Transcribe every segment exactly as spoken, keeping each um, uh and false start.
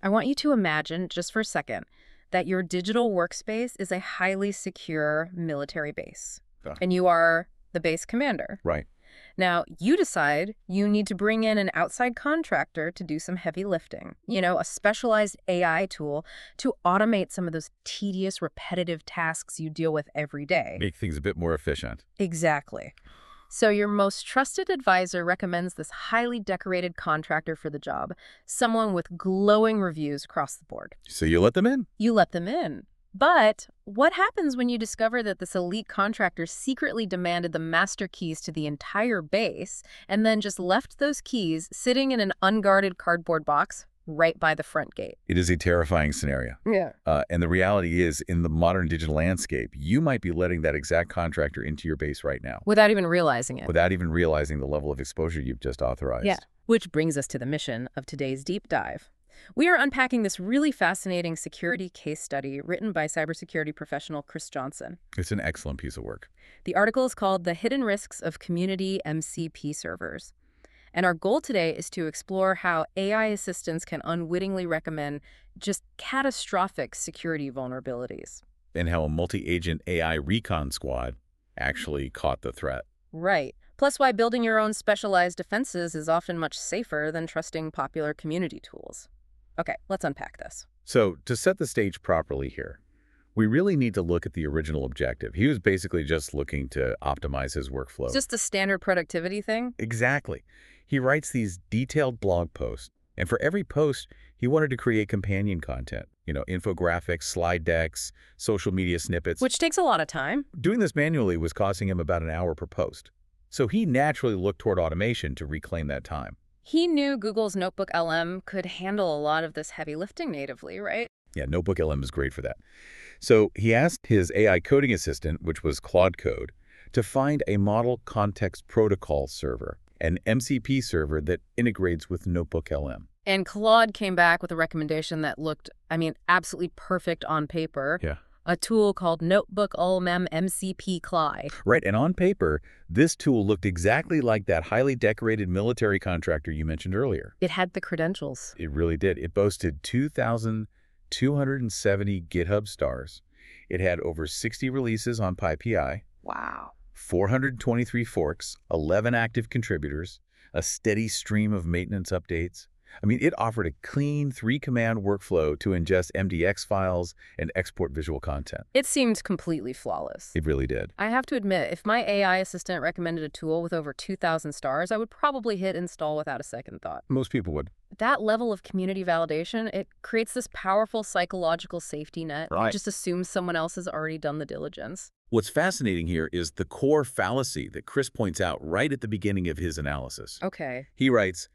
I want you to imagine, just for a second, that your digital workspace is a highly secure military base, Yeah. and you are the base commander. Right. Now, you decide you need to bring in an outside contractor to do some heavy lifting, you know, a specialized A I tool to automate some of those tedious, repetitive tasks you deal with every day. Make things a bit more efficient. Exactly. So your most trusted advisor recommends this highly decorated contractor for the job, someone with glowing reviews across the board. So you let them in? You let them in. But what happens when you discover that this elite contractor secretly demanded the master keys to the entire base and then just left those keys sitting in an unguarded cardboard box right by the front gate? It is a terrifying scenario. Yeah. Uh, and the reality is, in the modern digital landscape, you might be letting that exact contractor into your base right now Without even realizing it. without even realizing the level of exposure you've just authorized. Yeah. Which brings us to the mission of today's deep dive. We are unpacking this really fascinating security case study written by cybersecurity professional Chris Johnson. It's an excellent piece of work. The article is called The Hidden Risks of Community M C P Servers. And our goal today is to explore how A I assistants can unwittingly recommend just catastrophic security vulnerabilities. And how a multi-agent A I recon squad actually caught the threat. Right. Plus why building your own specialized defenses is often much safer than trusting popular community tools. Okay, let's unpack this. So, to set the stage properly here, we really need to look at the original objective. He was basically just looking to optimize his workflow. Just a standard productivity thing? Exactly. He writes these detailed blog posts, and for every post, he wanted to create companion content. You know, infographics, slide decks, social media snippets. Which takes a lot of time. Doing this manually was costing him about an hour per post. So he naturally looked toward automation to reclaim that time. He knew Google's Notebook L M could handle a lot of this heavy lifting natively, right? Yeah, Notebook L M is great for that. So he asked his A I coding assistant, which was Claude Code, to find a model context protocol server, an M C P server that integrates with Notebook L M. And Claude came back with a recommendation that looked, I mean, absolutely perfect on paper. Yeah. A tool called Notebook L M M C P C L I. Right, and on paper, this tool looked exactly like that highly decorated military contractor you mentioned earlier. It had the credentials. It really did. It boasted two thousand two hundred seventy GitHub stars. It had over sixty releases on PyPI. Wow. four hundred twenty-three forks, eleven active contributors, a steady stream of maintenance updates. I mean, it offered a clean three-command workflow to ingest M D X files and export visual content. It seemed completely flawless. It really did. I have to admit, if my A I assistant recommended a tool with over two thousand stars, I would probably hit install without a second thought. Most people would. That level of community validation, it creates this powerful psychological safety net. Right. Just assumes someone else has already done the diligence. What's fascinating here is the core fallacy that Chris points out right at the beginning of his analysis. Okay. He writes,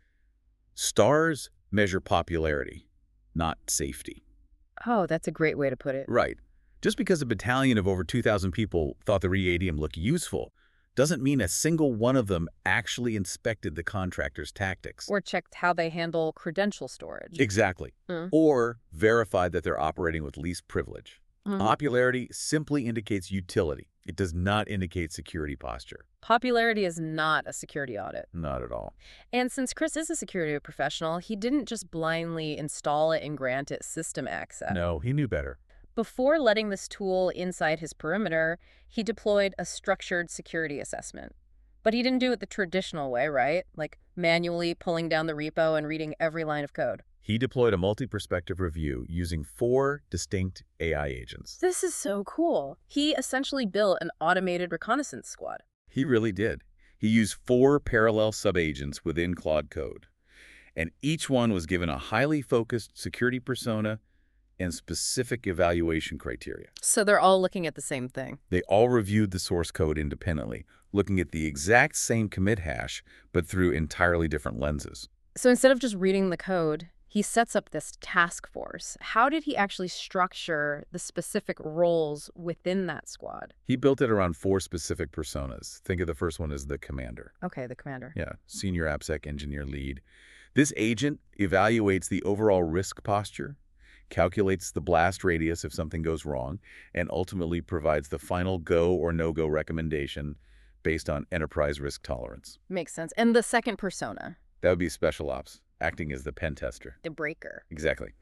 stars measure popularity, not safety. Oh, that's a great way to put it. Right. Just because a battalion of over two thousand people thought the Re-Adium looked useful doesn't mean a single one of them actually inspected the contractor's tactics. Or checked how they handle credential storage. Exactly. Mm. Or verified that they're operating with least privilege. Mhm. Popularity simply indicates utility. It does not indicate security posture. Popularity is not a security audit. Not at all. And since Chris is a security professional, he didn't just blindly install it and grant it system access. No, he knew better. Before letting this tool inside his perimeter, he deployed a structured security assessment. But he didn't do it the traditional way, right? Like manually pulling down the repo and reading every line of code. He deployed a multi-perspective review using four distinct A I agents. This is so cool. He essentially built an automated reconnaissance squad. He really did. He used four parallel subagents within Claude Code, and each one was given a highly focused security persona and specific evaluation criteria. So they're all looking at the same thing. They all reviewed the source code independently, looking at the exact same commit hash, but through entirely different lenses. So instead of just reading the code, he sets up this task force. How did he actually structure the specific roles within that squad? He built it around four specific personas. Think of the first one as the commander. Okay, the commander. Yeah, senior AppSec engineer lead. This agent evaluates the overall risk posture, calculates the blast radius if something goes wrong, and ultimately provides the final go or no-go recommendation based on enterprise risk tolerance. Makes sense. And the second persona? That would be special ops, acting as the pen tester. The breaker. Exactly.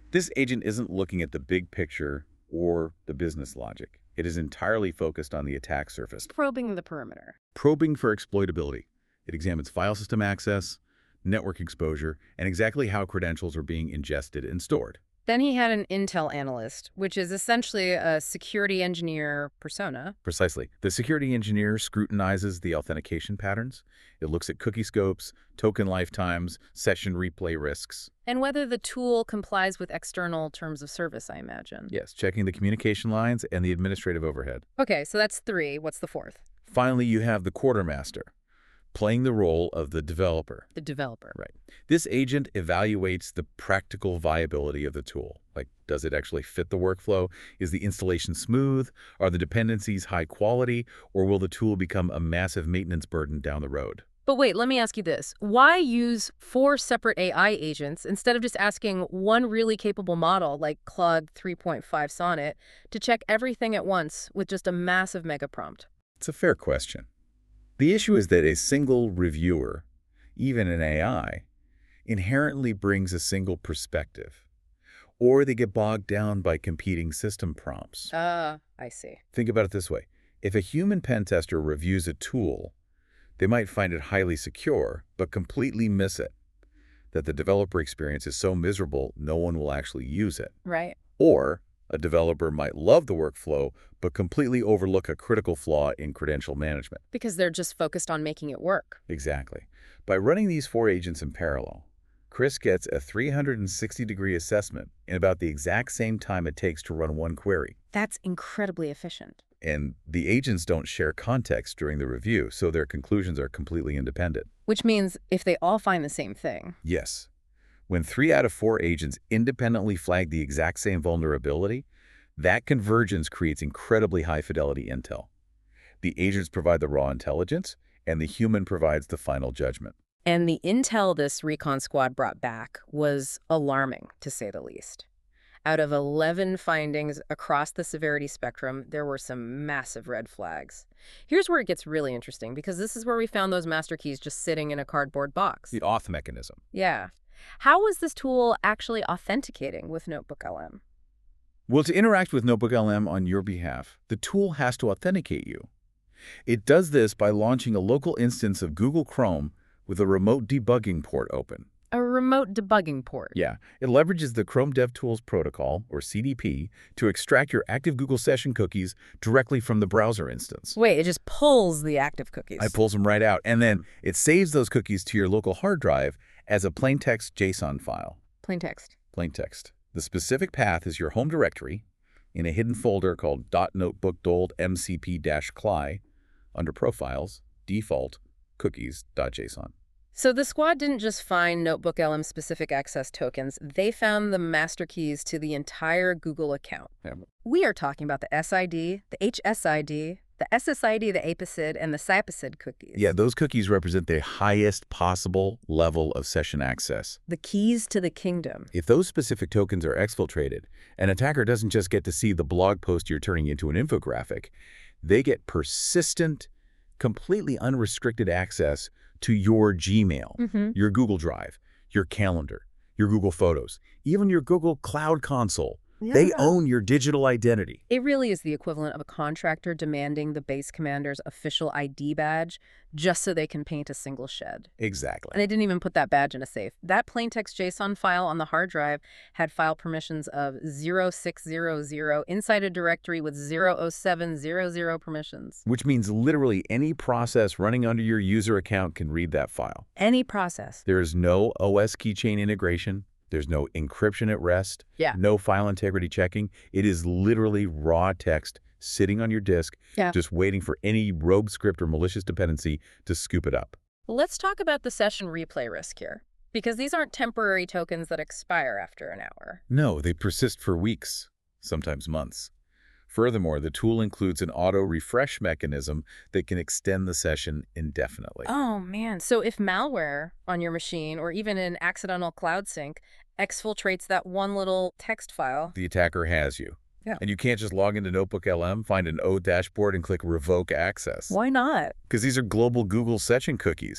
This agent isn't looking at the big picture or the business logic. It is entirely focused on the attack surface, Probing the perimeter. probing for exploitability. It examines file system access, network exposure, and exactly how credentials are being ingested and stored. Then he had an intel analyst, which is essentially a security engineer persona. Precisely. The security engineer scrutinizes the authentication patterns. It looks at cookie scopes, token lifetimes, session replay risks. And whether the tool complies with external terms of service, I imagine. Yes, checking the communication lines and the administrative overhead. Okay, so that's three. What's the fourth? Finally, you have the quartermaster, playing the role of the developer. The developer. Right. This agent evaluates the practical viability of the tool. Like, does it actually fit the workflow? Is the installation smooth? Are the dependencies high quality? Or will the tool become a massive maintenance burden down the road? But wait, let me ask you this. Why use four separate A I agents instead of just asking one really capable model like Claude three point five Sonnet to check everything at once with just a massive mega prompt? It's a fair question. The issue is that a single reviewer, even an A I, inherently brings a single perspective, or they get bogged down by competing system prompts. Ah, uh, I see. Think about it this way. If a human pen tester reviews a tool, they might find it highly secure, but completely miss it, that the developer experience is so miserable no one will actually use it. Right. Or a developer might love the workflow, but completely overlook a critical flaw in credential management. Because they're just focused on making it work. Exactly. By running these four agents in parallel, Chris gets a three hundred sixty degree assessment in about the exact same time it takes to run one query. That's incredibly efficient. And the agents don't share context during the review, so their conclusions are completely independent. Which means if they all find the same thing. Yes. When three out of four agents independently flag the exact same vulnerability, that convergence creates incredibly high-fidelity intel. The agents provide the raw intelligence, and the human provides the final judgment. And the intel this recon squad brought back was alarming, to say the least. Out of eleven findings across the severity spectrum, there were some massive red flags. Here's where it gets really interesting, because this is where we found those master keys just sitting in a cardboard box. The auth mechanism. Yeah. How was this tool actually authenticating with NotebookLM? Well, to interact with NotebookLM on your behalf, the tool has to authenticate you. It does this by launching a local instance of Google Chrome with a remote debugging port open. A remote debugging port. Yeah, it leverages the Chrome DevTools protocol, or C D P, to extract your active Google session cookies directly from the browser instance. Wait, it just pulls the active cookies. It pulls them right out, and then it saves those cookies to your local hard drive as a plain text JSON file. Plain text. Plain text. The specific path is your home directory in a hidden folder called .notebookdold.mcp-cli under Profiles, Default, Cookies.json. So the squad didn't just find NotebookLM specific access tokens, they found the master keys to the entire Google account. Yeah. We are talking about the S I D, the H S I D, the S S I D, the APACID, and the SIPACID cookies. Yeah, those cookies represent the highest possible level of session access. The keys to the kingdom. If those specific tokens are exfiltrated, an attacker doesn't just get to see the blog post you're turning into an infographic. They get persistent, completely unrestricted access to your Gmail, Mm-hmm. your Google Drive, your calendar, your Google Photos, even your Google Cloud Console. Yeah. They own your digital identity. It really is the equivalent of a contractor demanding the base commander's official I D badge just so they can paint a single shed. Exactly. And they didn't even put that badge in a safe. That plaintext JSON file on the hard drive had file permissions of zero six zero zero inside a directory with zero oh seven zero zero permissions. Which means literally any process running under your user account can read that file. Any process. There is no O S keychain integration. There's no encryption at rest. Yeah. No file integrity checking. It is literally raw text sitting on your disk, Yeah. just waiting for any rogue script or malicious dependency to scoop it up. Let's talk about the session replay risk here, because these aren't temporary tokens that expire after an hour. No, they persist for weeks, sometimes months. Furthermore, the tool includes an auto-refresh mechanism that can extend the session indefinitely. Oh, man. So if malware on your machine or even an accidental cloud sync exfiltrates that one little text file. The attacker has you. Yeah. And you can't just log into NotebookLM, find an O dashboard, and click Revoke Access. Why not? Because these are global Google session cookies.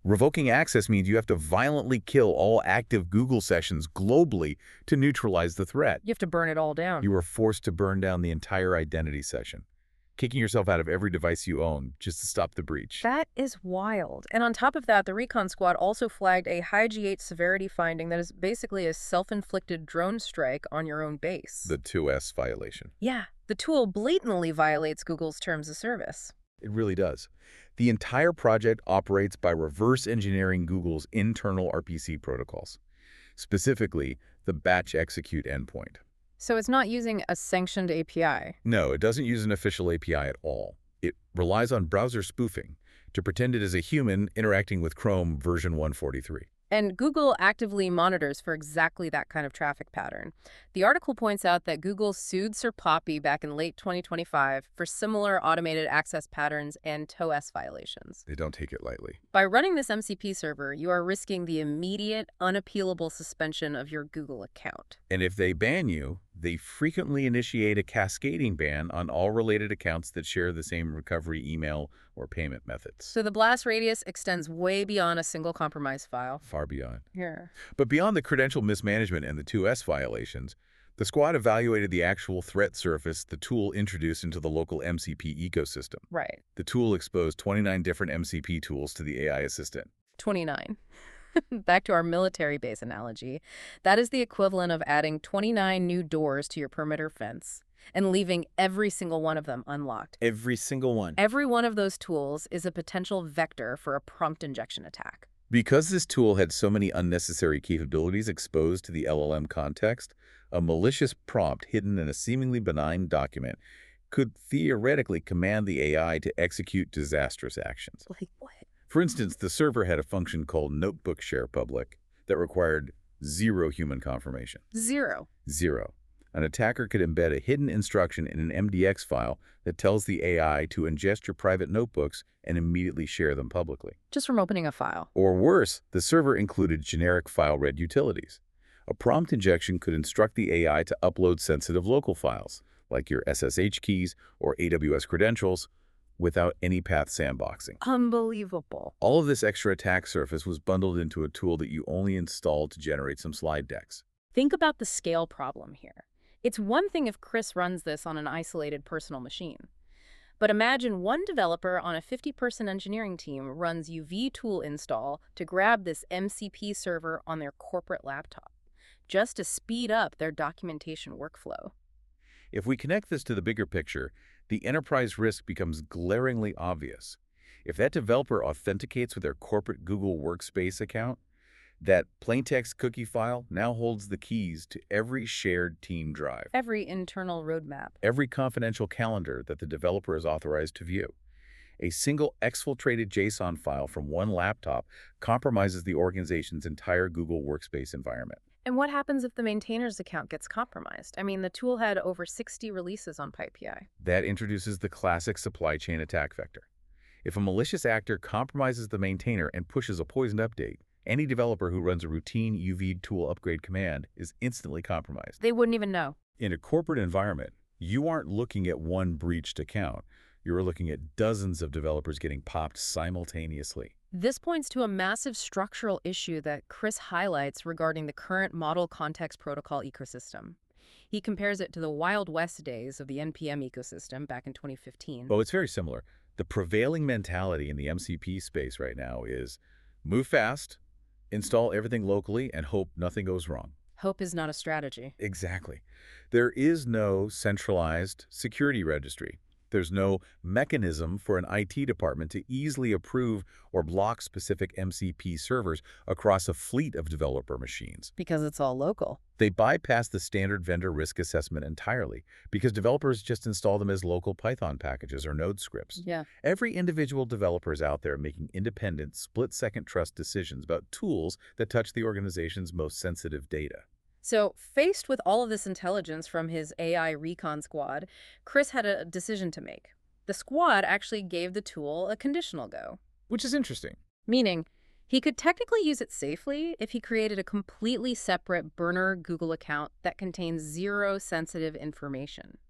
Revoking access means you have to violently kill all active Google sessions globally to neutralize the threat. You have to burn it all down. You are forced to burn down the entire identity session, kicking yourself out of every device you own just to stop the breach. That is wild. And on top of that, the Recon Squad also flagged a high G eight severity finding that is basically a self-inflicted drone strike on your own base. The two S violation. Yeah, the tool blatantly violates Google's terms of service. It really does. The entire project operates by reverse engineering Google's internal R P C protocols, specifically the batch execute endpoint. So it's not using a sanctioned A P I. No, it doesn't use an official A P I at all. It relies on browser spoofing to pretend it is a human interacting with Chrome version one forty-three. And Google actively monitors for exactly that kind of traffic pattern. The article points out that Google sued SirPoppy back in late twenty twenty-five for similar automated access patterns and T O S violations. They don't take it lightly. By running this M C P server, you are risking the immediate, unappealable suspension of your Google account. And if they ban you, they frequently initiate a cascading ban on all related accounts that share the same recovery email or payment methods. So the blast radius extends way beyond a single compromise file. Far beyond. Here. But beyond the credential mismanagement and the two S violations, the squad evaluated the actual threat surface the tool introduced into the local M C P ecosystem. Right. The tool exposed twenty-nine different M C P tools to the A I assistant. twenty-nine. Back to our military base analogy, that is the equivalent of adding twenty-nine new doors to your perimeter fence and leaving every single one of them unlocked. Every single one. Every one of those tools is a potential vector for a prompt injection attack. Because this tool had so many unnecessary capabilities exposed to the L L M context, a malicious prompt hidden in a seemingly benign document could theoretically command the A I to execute disastrous actions. Like what? For instance, the server had a function called Notebook Share Public that required zero human confirmation. Zero. Zero. An attacker could embed a hidden instruction in an M D X file that tells the A I to ingest your private notebooks and immediately share them publicly. Just from opening a file. Or worse, the server included generic file read utilities. A prompt injection could instruct the A I to upload sensitive local files, like your S S H keys or A W S credentials, without any path sandboxing. Unbelievable. All of this extra attack surface was bundled into a tool that you only installed to generate some slide decks. Think about the scale problem here. It's one thing if Chris runs this on an isolated personal machine. But imagine one developer on a fifty-person engineering team runs U V tool install to grab this M C P server on their corporate laptop, just to speed up their documentation workflow. If we connect this to the bigger picture, the enterprise risk becomes glaringly obvious. If that developer authenticates with their corporate Google Workspace account, that plaintext cookie file now holds the keys to every shared team drive, Every internal roadmap. every confidential calendar that the developer is authorized to view. A single exfiltrated JSON file from one laptop compromises the organization's entire Google Workspace environment. And what happens if the maintainer's account gets compromised? I mean, the tool had over sixty releases on PyPI. That introduces the classic supply chain attack vector. If a malicious actor compromises the maintainer and pushes a poisoned update, any developer who runs a routine U V tool upgrade command is instantly compromised. They wouldn't even know. In a corporate environment, you aren't looking at one breached account. You're looking at dozens of developers getting popped simultaneously. This points to a massive structural issue that Chris highlights regarding the current Model Context Protocol ecosystem. He compares it to the Wild West days of the N P M ecosystem back in twenty fifteen. Oh, it's very similar. The prevailing mentality in the M C P space right now is move fast, install everything locally, and hope nothing goes wrong. Hope is not a strategy. Exactly. There is no centralized security registry. There's no mechanism for an I T department to easily approve or block specific M C P servers across a fleet of developer machines. Because it's all local. They bypass the standard vendor risk assessment entirely because developers just install them as local Python packages or Node scripts. Yeah. Every individual developer is out there making independent, split-second trust decisions about tools that touch the organization's most sensitive data. So, faced with all of this intelligence from his A I recon squad, Chris had a decision to make. The squad actually gave the tool a conditional go. Which is interesting. Meaning, he could technically use it safely if he created a completely separate burner Google account that contains zero sensitive information.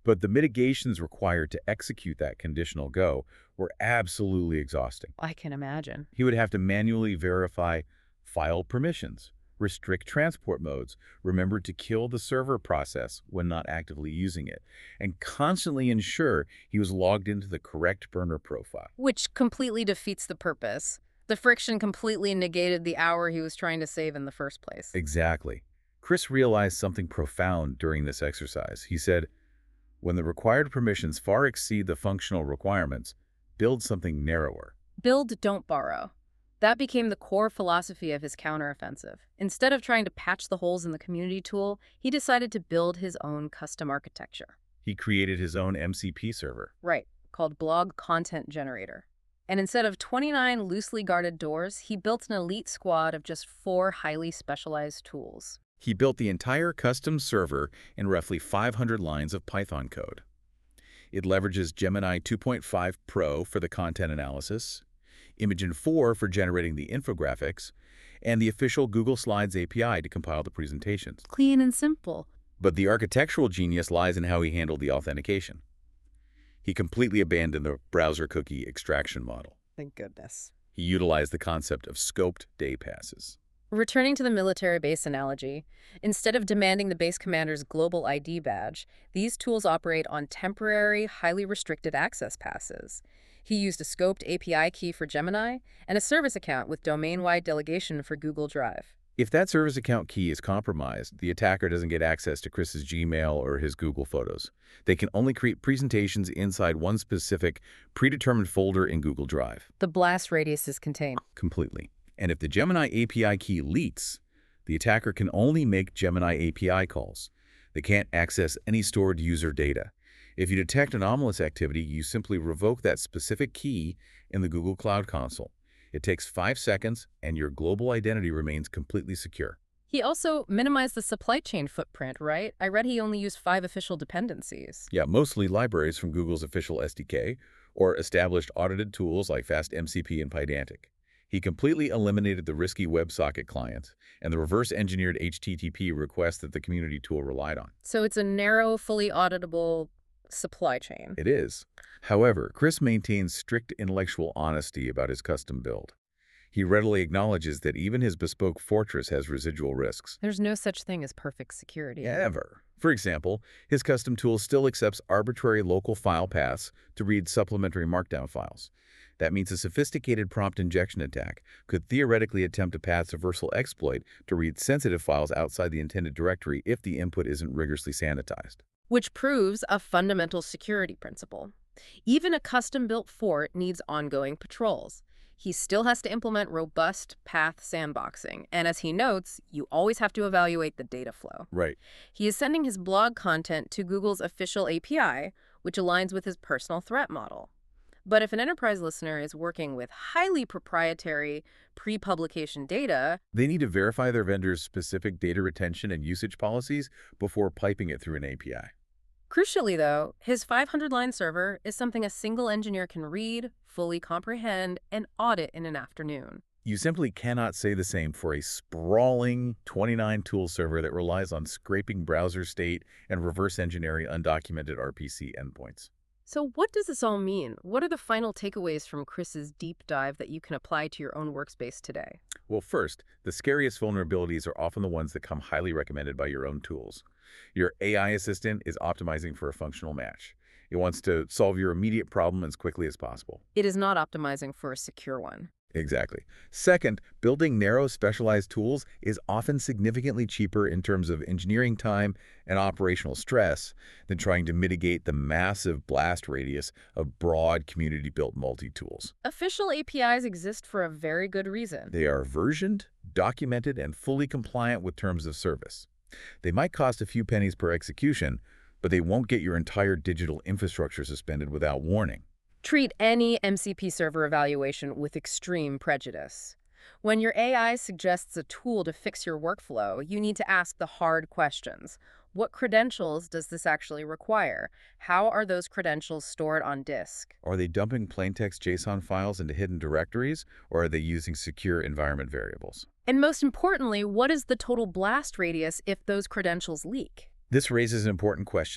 But the mitigations required to execute that conditional go were absolutely exhausting. I can imagine. He would have to manually verify file permissions, restrict transport modes, remember to kill the server process when not actively using it, and constantly ensure he was logged into the correct burner profile. Which completely defeats the purpose. The friction completely negated the hour he was trying to save in the first place. Exactly. Chris realized something profound during this exercise. He said, when the required permissions far exceed the functional requirements, build something narrower. Build, don't borrow. That became the core philosophy of his counteroffensive. Instead of trying to patch the holes in the community tool, he decided to build his own custom architecture. He created his own M C P server. Right, called Blog Content Generator. And instead of twenty-nine loosely guarded doors, he built an elite squad of just four highly specialized tools. He built the entire custom server in roughly five hundred lines of Python code. It leverages Gemini two point five Pro for the content analysis, Imagen four for generating the infographics, and the official Google Slides A P I to compile the presentations. Clean and simple. But the architectural genius lies in how he handled the authentication. He completely abandoned the browser cookie extraction model. Thank goodness. He utilized the concept of scoped day passes. Returning to the military base analogy, instead of demanding the base commander's global I D badge, these tools operate on temporary, highly restricted access passes. He used a scoped A P I key for Gemini and a service account with domain-wide delegation for Google Drive. If that service account key is compromised, the attacker doesn't get access to Chris's Gmail or his Google Photos. They can only create presentations inside one specific, predetermined folder in Google Drive. The blast radius is contained. Completely. And if the Gemini A P I key leaks, the attacker can only make Gemini A P I calls. They can't access any stored user data. If you detect anomalous activity, you simply revoke that specific key in the Google Cloud Console. It takes five seconds, and your global identity remains completely secure. He also minimized the supply chain footprint, right? I read he only used five official dependencies. Yeah, mostly libraries from Google's official S D K or established audited tools like FastMCP and Pydantic. He completely eliminated the risky WebSocket client and the reverse-engineered H T T P request that the community tool relied on. So it's a narrow, fully auditable supply chain. It is. However, Chris maintains strict intellectual honesty about his custom build. He readily acknowledges that even his bespoke fortress has residual risks. There's no such thing as perfect security. Ever. For example, his custom tool still accepts arbitrary local file paths to read supplementary markdown files. That means a sophisticated prompt injection attack could theoretically attempt a path traversal exploit to read sensitive files outside the intended directory if the input isn't rigorously sanitized. Which proves a fundamental security principle. Even a custom-built fort needs ongoing patrols. He still has to implement robust path sandboxing, and as he notes, you always have to evaluate the data flow. Right. He is sending his blog content to Google's official A P I, which aligns with his personal threat model. But if an enterprise listener is working with highly proprietary pre-publication data, they need to verify their vendor's specific data retention and usage policies before piping it through an A P I. Crucially, though, his five hundred line server is something a single engineer can read, fully comprehend, and audit in an afternoon. You simply cannot say the same for a sprawling twenty-nine tool server that relies on scraping browser state and reverse engineering undocumented R P C endpoints. So what does this all mean? What are the final takeaways from Chris's deep dive that you can apply to your own workspace today? Well, first, the scariest vulnerabilities are often the ones that come highly recommended by your own tools. Your A I assistant is optimizing for a functional match. It wants to solve your immediate problem as quickly as possible. It is not optimizing for a secure one. Exactly. Second, building narrow, specialized tools is often significantly cheaper in terms of engineering time and operational stress than trying to mitigate the massive blast radius of broad, community-built multi-tools. Official A P Is exist for a very good reason. They are versioned, documented, and fully compliant with terms of service. They might cost a few pennies per execution, but they won't get your entire digital infrastructure suspended without warning. Treat any M C P server evaluation with extreme prejudice. When your A I suggests a tool to fix your workflow, you need to ask the hard questions. What credentials does this actually require? How are those credentials stored on disk? Are they dumping plaintext JSON files into hidden directories, or are they using secure environment variables? And most importantly, what is the total blast radius if those credentials leak? This raises an important question.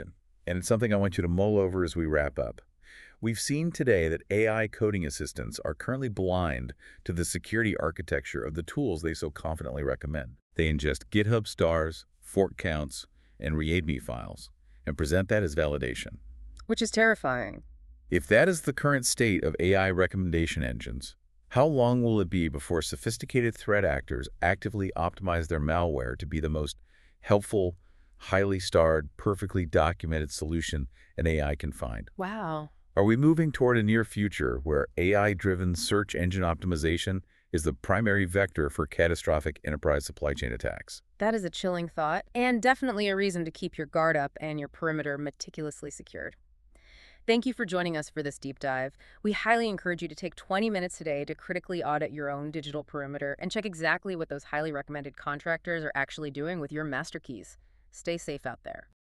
and it's something I want you to mull over as we wrap up. We've seen today that A I coding assistants are currently blind to the security architecture of the tools they so confidently recommend. They ingest GitHub stars, fork counts, and README files, and present that as validation. Which is terrifying. If that is the current state of A I recommendation engines, how long will it be before sophisticated threat actors actively optimize their malware to be the most helpful, highly starred, perfectly documented solution an A I can find? Wow. Are we moving toward a near future where A I-driven search engine optimization is the primary vector for catastrophic enterprise supply chain attacks? That is a chilling thought, and definitely a reason to keep your guard up and your perimeter meticulously secured. Thank you for joining us for this deep dive. We highly encourage you to take twenty minutes today to critically audit your own digital perimeter and check exactly what those highly recommended contractors are actually doing with your master keys. Stay safe out there.